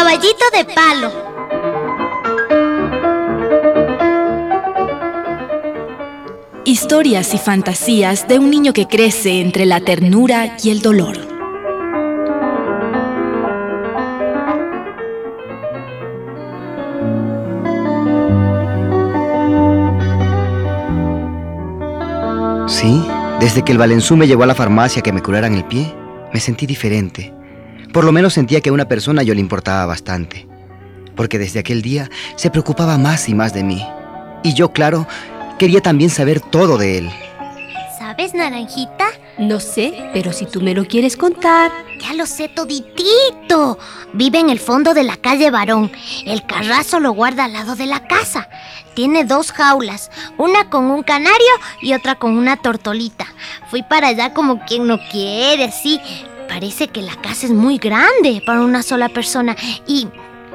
caballito de palo. Historias y fantasías de un niño que crece entre la ternura y el dolor. Sí, desde que el Valensú me llevó a la farmacia a que me curaran el pie, me sentí diferente. Por lo menos sentía que a una persona yo le importaba bastante. Porque desde aquel día se preocupaba más y más de mí. Y yo, claro, quería también saber todo de él. ¿Sabes, Naranjita? No sé, pero si tú me lo quieres contar. Ya lo sé toditito. Vive en el fondo de la calle Barón. El carrazo lo guarda al lado de la casa. Tiene 2 jaulas, una con un canario y otra con una tortolita. Fui para allá como quien no quiere, así. Parece que la casa es muy grande para una sola persona. ¿Y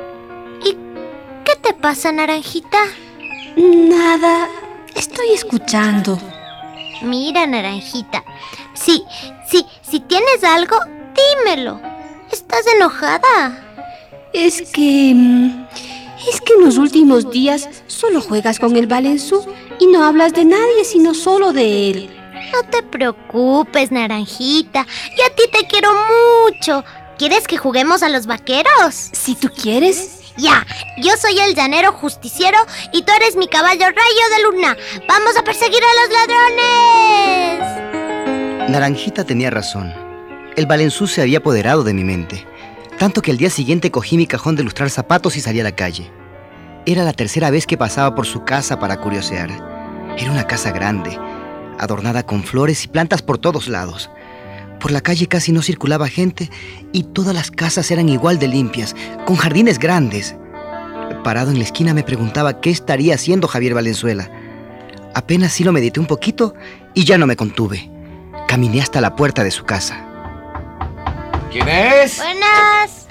qué te pasa, Naranjita? Nada, estoy escuchando. Mira, Naranjita, si tienes algo, dímelo. ¿Estás enojada? Es que en los últimos días solo juegas con el Valensú y no hablas de nadie sino solo de él. No te preocupes, Naranjita. Yo a ti te quiero mucho. ¿Quieres que juguemos a los vaqueros? Si tú quieres. Ya, yo soy el llanero justiciero y tú eres mi caballo rayo de luna. ¡Vamos a perseguir a los ladrones! Naranjita tenía razón. El Valensú se había apoderado de mi mente. Tanto que el día siguiente cogí mi cajón de lustrar zapatos y salí a la calle. Era la 3ª vez que pasaba por su casa para curiosear. Era una casa grande, adornada con flores y plantas por todos lados. Por la calle casi no circulaba gente y todas las casas eran igual de limpias, con jardines grandes. Parado en la esquina me preguntaba qué estaría haciendo Javier Valenzuela. Apenas sí lo medité un poquito y ya no me contuve. Caminé hasta la puerta de su casa. ¿Quién es? Buenas.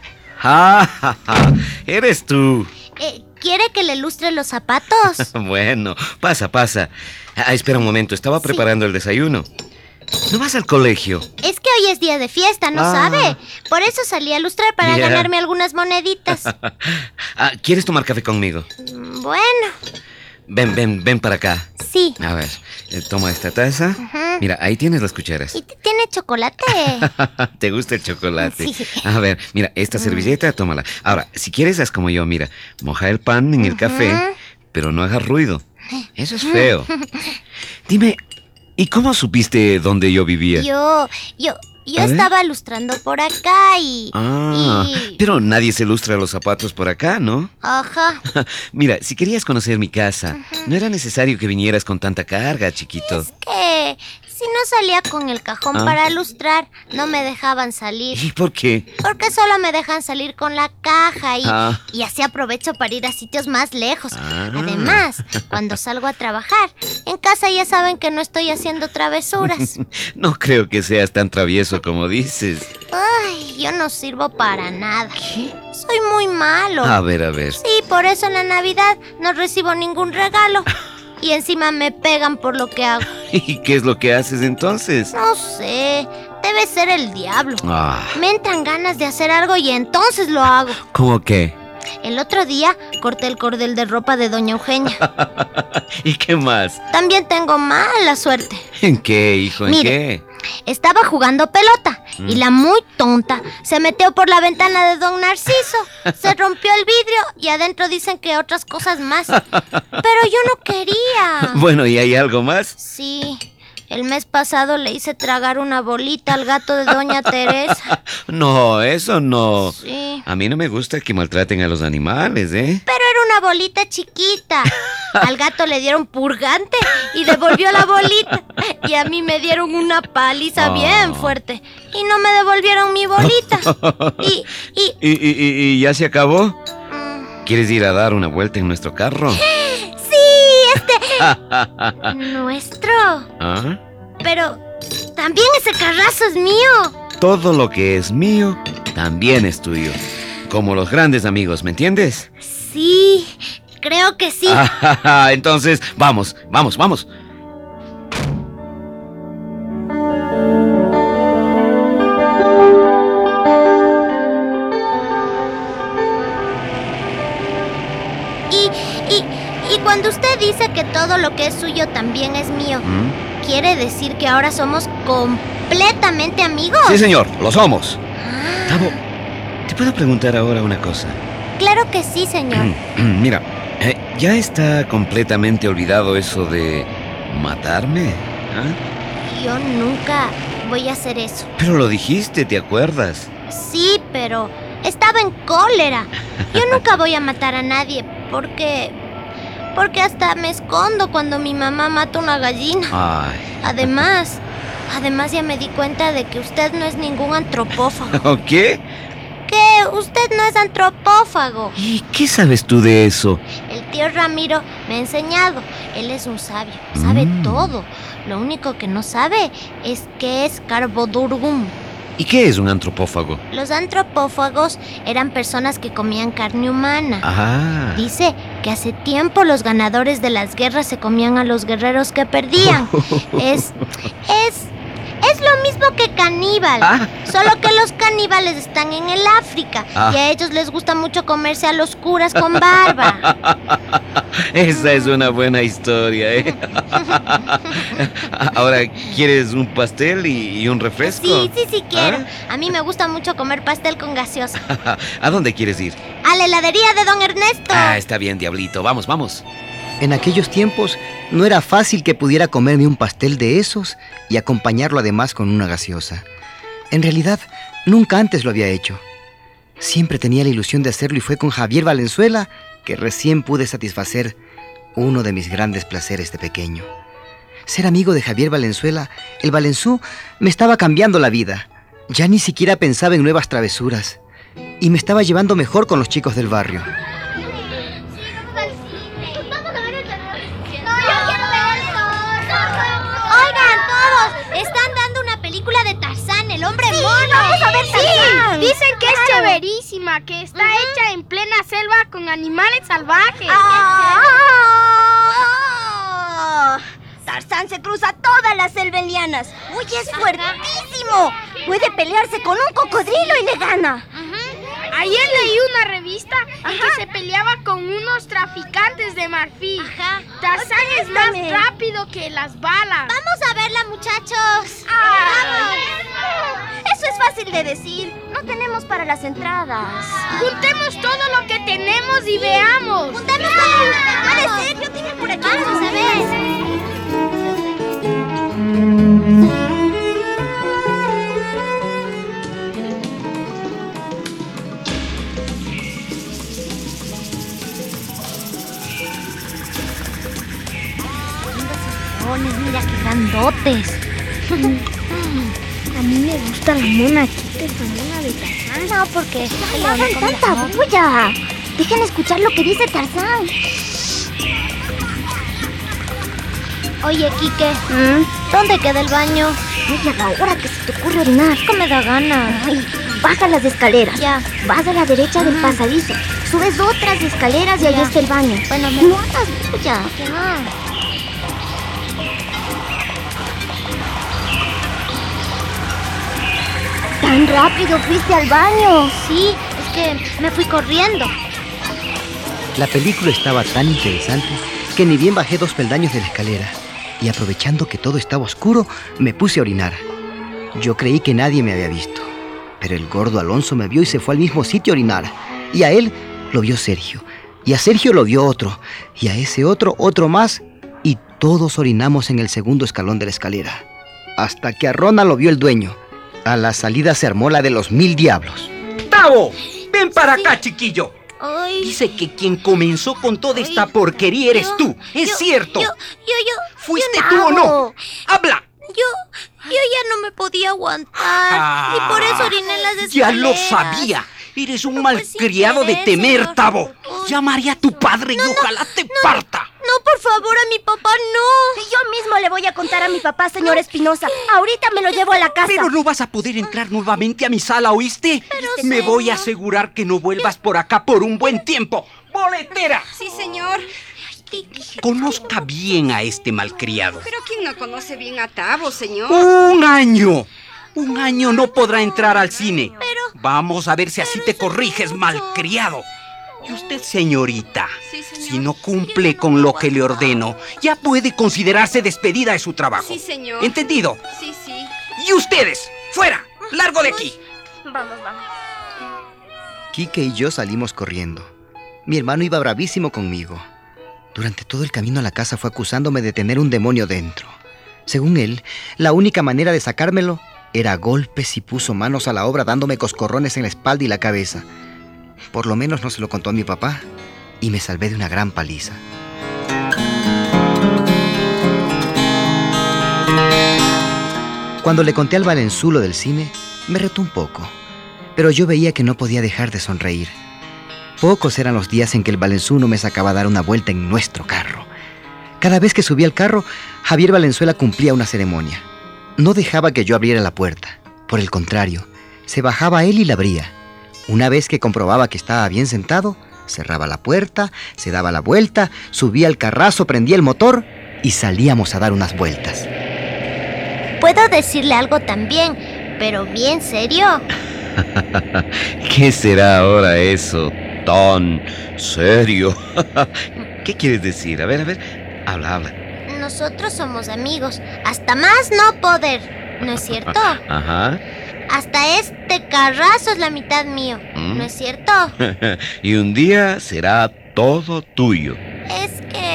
Eres tú. ¿Quiere que le lustre los zapatos? Bueno, pasa. Espera un momento, estaba preparando el desayuno. ¿No vas al colegio? Es que hoy es día de fiesta, ¿no sabe? Por eso salí a lustrar para ganarme algunas moneditas. ¿Quieres tomar café conmigo? Bueno. Ven para acá. Sí. A ver, toma esta taza. Mira, ahí tienes las cucharas. ¿Y tiene chocolate? ¿Te gusta el chocolate? Sí. A ver, mira, esta servilleta, tómala. Ahora, si quieres, haz como yo, mira. Moja el pan en el café, pero no hagas ruido. Eso es feo. Dime, ¿y cómo supiste dónde yo vivía? Yo estaba lustrando por acá y... Pero nadie se lustra los zapatos por acá, ¿no? Ajá. Mira, si querías conocer mi casa, no era necesario que vinieras con tanta carga, chiquito. Es que si no salía con el cajón para lustrar, no me dejaban salir. ¿Y por qué? Porque solo me dejan salir con la caja y así aprovecho para ir a sitios más lejos. Además, cuando salgo a trabajar, en casa ya saben que no estoy haciendo travesuras. No creo que seas tan travieso como dices. Ay, yo no sirvo para nada. ¿Qué? Soy muy malo. A ver. Sí, por eso en la Navidad no recibo ningún regalo. Y encima me pegan por lo que hago. ¿Y qué es lo que haces entonces? No sé, debe ser el diablo. Me entran ganas de hacer algo y entonces lo hago. ¿Cómo qué? El otro día corté el cordel de ropa de doña Eugenia. ¿Y qué más? También tengo mala suerte. ¿En qué, hijo? ¿En qué? Estaba jugando pelota y la muy tonta se metió por la ventana de don Narciso. Se rompió el vidrio y adentro dicen que otras cosas más. Pero yo no quería. Bueno, ¿y hay algo más? Sí, el mes pasado le hice tragar una bolita al gato de doña Teresa. No, eso no. Sí. A mí no me gusta que maltraten a los animales, ¿eh? Pero era una bolita chiquita. Al gato le dieron purgante y devolvió la bolita. Y a mí me dieron una paliza bien fuerte. Y no me devolvieron mi bolita. ¿Y ya se acabó? ¿Quieres ir a dar una vuelta en nuestro carro? ¿Nuestro? Pero también ese carrazo es mío. Todo lo que es mío también es tuyo. Como los grandes amigos, ¿me entiendes? Sí, creo que sí. Entonces, vamos. dice que todo lo que es suyo también es mío, ¿quiere decir que ahora somos completamente amigos? Sí, señor, lo somos. Tavo, ¿te puedo preguntar ahora una cosa? Claro que sí, señor. Mira, ¿ya está completamente olvidado eso de matarme? ¿Ah? Yo nunca voy a hacer eso. Pero lo dijiste, ¿te acuerdas? Sí, pero estaba en cólera. Yo nunca voy a matar a nadie porque hasta me escondo cuando mi mamá mata una gallina. Ay. Además ya me di cuenta de que usted no es ningún antropófago. ¿Qué? Que usted no es antropófago. ¿Y qué sabes tú de eso? El tío Ramiro me ha enseñado. Él es un sabio, sabe todo. Lo único que no sabe es qué es Carbodurgum. ¿Y qué es un antropófago? Los antropófagos eran personas que comían carne humana. Ah. Dice que hace tiempo los ganadores de las guerras se comían a los guerreros que perdían. Es lo mismo que caníbal. Solo que los caníbales están en el África. Y a ellos les gusta mucho comerse a los curas con barba. Esa es una buena historia, ¿eh? Ahora, ¿quieres un pastel y un refresco? Sí, quiero. A mí me gusta mucho comer pastel con gaseosa. ¿A dónde quieres ir? A la heladería de don Ernesto. Está bien, diablito. Vamos. En aquellos tiempos no era fácil que pudiera comerme un pastel de esos y acompañarlo además con una gaseosa. En realidad, nunca antes lo había hecho. Siempre tenía la ilusión de hacerlo y fue con Javier Valenzuela que recién pude satisfacer uno de mis grandes placeres de pequeño. Ser amigo de Javier Valenzuela, el Valenzú, me estaba cambiando la vida. Ya ni siquiera pensaba en nuevas travesuras y me estaba llevando mejor con los chicos del barrio. Oigan, todos, están dando una película de Tarzán, el hombre mono. Vamos a ver Tarzán. Sí, dicen que es chéverísima, que está hecha en plena selva con animales salvajes. Tarzán se cruza todas las selva en lianas. ¡Uy, es fuertísimo! Puede pelearse con un cocodrilo y le gana. Ayer leí una revista en que se peleaba con unos traficantes de marfil. Tarzán es más rápido que las balas. Vamos a verla, muchachos. ¡Vamos! Eso es fácil de decir. No tenemos para las entradas. Juntemos todo lo que tenemos y veamos. Juntemos todo. Puede ser, yo tengo por aquí. Vamos a ver. Mira qué grandotes. A mí me gusta la mona Quita, esa mona de Tarzán. No, porque no hagan tanta bulla. Dejen escuchar lo que dice Tarzán. Oye, Quique, ¿dónde queda el baño? Ay, a la hora que se te ocurre orinar. Es que me da ganas. Ay, baja las escaleras. Ya. Vas a la derecha del pasadizo. Subes otras escaleras y ahí está el baño. Bueno, no hagas bulla. Ya. ¿Tan rápido fuiste al baño? Sí, es que me fui corriendo. La película estaba tan interesante que ni bien bajé 2 peldaños de la escalera y aprovechando que todo estaba oscuro, me puse a orinar. Yo creí que nadie me había visto, pero el gordo Alonso me vio y se fue al mismo sitio a orinar. Y a él lo vio Sergio, y a Sergio lo vio otro, y a ese otro más, y todos orinamos en el segundo escalón de la escalera. Hasta que a Rona lo vio el dueño. A la salida se armó la de los 1000 diablos. ¡Tavo! ¡Ven para acá, chiquillo! Ay. Dice que quien comenzó con toda esta porquería eres tú. ¡Es cierto! ¿Fuiste tú o no? ¡Habla! Yo ya no me podía aguantar y por eso oriné en las escaleras. ¡Ya lo sabía! Eres un malcriado de temer, señor. Tavo. Llamaré a tu padre y ojalá te parta. No, por favor, a mi papá no. Yo mismo le voy a contar a mi papá, señor Espinosa. Ahorita me lo llevo a la casa. Pero no vas a poder entrar nuevamente a mi sala, ¿oíste? Me voy a asegurar que no vuelvas por acá por un buen tiempo. ¡Boletera! Sí, señor. Conozca bien a este malcriado. Pero ¿quién no conoce bien a Tavo, señor? ¡Un año! Un año no podrá entrar al cine. Vamos a ver si así te corriges, malcriado. Y usted, señorita, Sí, señor. si no cumple con lo que le ordeno, ya puede considerarse despedida de su trabajo. Sí, señor. ¿Entendido? Sí, sí. Y ustedes, fuera, largo de aquí. Vamos, vamos. Quique y yo salimos corriendo. Mi hermano iba bravísimo conmigo. Durante todo el camino a la casa fue acusándome de tener un demonio dentro. Según él, la única manera de sacármelo era a golpes y puso manos a la obra dándome coscorrones en la espalda y la cabeza. Por lo menos no se lo contó a mi papá y me salvé de una gran paliza. Cuando le conté al Valensú lo del cine, me retó un poco, pero yo veía que no podía dejar de sonreír. Pocos eran los días en que el Valensú no me sacaba a dar una vuelta en nuestro carro. Cada vez que subía al carro, Javier Valenzuela cumplía una ceremonia. No dejaba que yo abriera la puerta. Por el contrario, se bajaba él y la abría. Una vez que comprobaba que estaba bien sentado, cerraba la puerta, se daba la vuelta, subía al carrazo, prendía el motor y salíamos a dar unas vueltas. Puedo decirle algo también, pero bien serio. ¿Qué será ahora eso tan serio? ¿Qué quieres decir? A ver, habla. Nosotros somos amigos, hasta más no poder, ¿no es cierto? Ajá. Hasta este carrazo es la mitad mío, ¿no es cierto? Y un día será todo tuyo. Es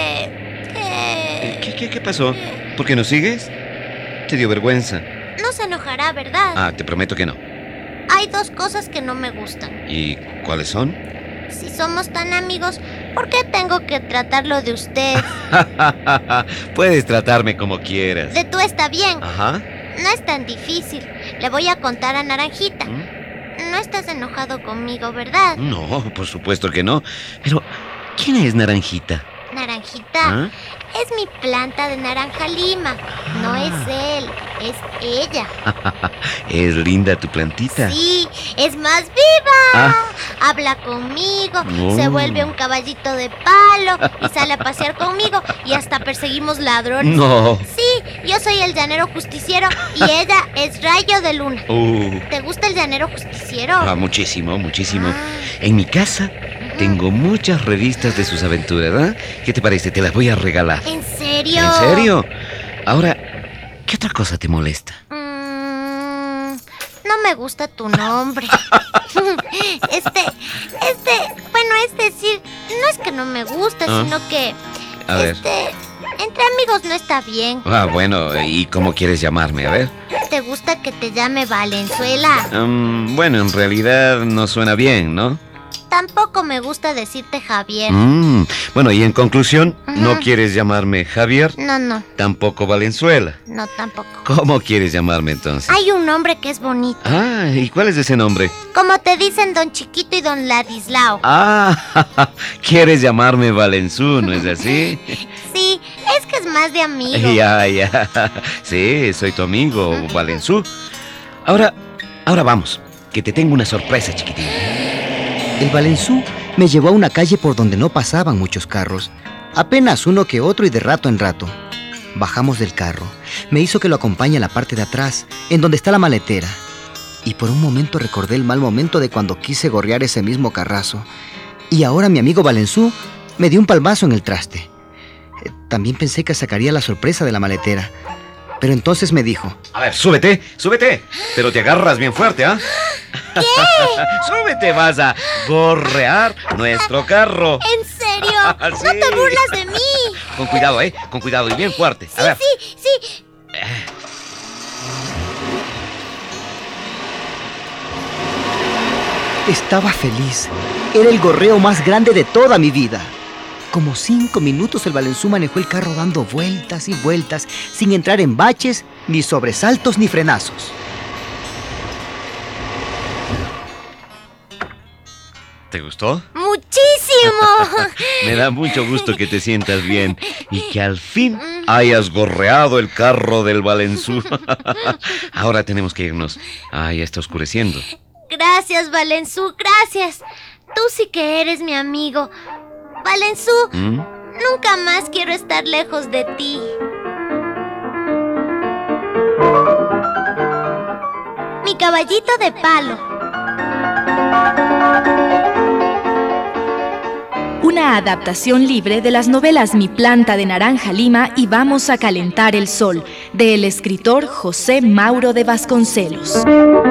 que... ¿Qué pasó? ¿Por qué no sigues? Te dio vergüenza. No se enojará, ¿verdad? Ah, te prometo que no. Hay dos cosas que no me gustan. ¿Y cuáles son? Si somos tan amigos, ¿por qué tengo que tratarlo de usted? Puedes tratarme como quieras. De tú está bien. Ajá. No es tan difícil. Le voy a contar a Naranjita. ¿Mm? No estás enojado conmigo, ¿verdad? No, por supuesto que no. Pero, ¿quién es Naranjita? Naranjita ¿Ah? es mi planta de naranja lima. No es él, es ella. Es linda tu plantita. Sí, es más viva. Ah. Habla conmigo, Oh. se vuelve un caballito de palo y sale a pasear conmigo y hasta perseguimos ladrones. No. Sí, yo soy el llanero justiciero y ella es Rayo de Luna. ¿Te gusta el llanero justiciero? Muchísimo, muchísimo. Ah. En mi casa tengo muchas revistas de sus aventuras, ¿eh? ¿Qué te parece? Te las voy a regalar. ¿En serio? ¿En serio? Ahora, ¿qué otra cosa te molesta? No me gusta tu nombre. Bueno, es decir, no es que no me gusta, Ah. sino que... A ver. Entre amigos no está bien. Bueno, ¿y cómo quieres llamarme? A ver. ¿Te gusta que te llame Valenzuela? Bueno, en realidad no suena bien, ¿no? Tampoco me gusta decirte Javier. Bueno, y en conclusión, Ajá. ¿no quieres llamarme Javier? No, Tampoco Valenzuela. no tampoco. ¿Cómo quieres llamarme entonces? Hay un nombre que es bonito. Ah, ¿y cuál es ese nombre? Como te dicen Don Chiquito y Don Ladislao. Ah, quieres llamarme Valensú, ¿no es así? Sí, es que es más de amigo. Ya. Sí, soy tu amigo, Valensú. Ahora vamos, que te tengo una sorpresa, chiquitín. El Valensú me llevó a una calle por donde no pasaban muchos carros, apenas uno que otro y de rato en rato. Bajamos del carro, me hizo que lo acompañe a la parte de atrás, en donde está la maletera. Y por un momento recordé el mal momento de cuando quise gorrear ese mismo carrazo. Y ahora mi amigo Valensú me dio un palmazo en el traste. También pensé que sacaría la sorpresa de la maletera, pero entonces me dijo: A ver, súbete, pero te agarras bien fuerte, ¿ah? ¿Qué? Súbete, vas a gorrear nuestro carro. ¿En serio? Sí. No te burlas de mí. Con cuidado y bien fuerte. A ver. Sí. Estaba feliz. Era el gorreo más grande de toda mi vida. Como 5 minutos el Valensú manejó el carro dando vueltas y vueltas, sin entrar en baches, ni sobresaltos, ni frenazos. ¿Te gustó? ¡Muchísimo! Me da mucho gusto que te sientas bien y que al fin hayas gorreado el carro del Valensú. Ahora tenemos que irnos. Ya está oscureciendo. Gracias, Valensú, gracias. Tú sí que eres mi amigo. Valensú, nunca más quiero estar lejos de ti. Mi caballito de palo. una adaptación libre de las novelas Mi planta de naranja lima y Vamos a calentar el sol, del escritor José Mauro de Vasconcelos.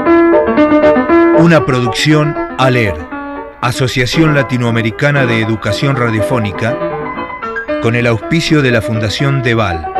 Una producción ALER, Asociación Latinoamericana de Educación Radiofónica, con el auspicio de la Fundación Deval.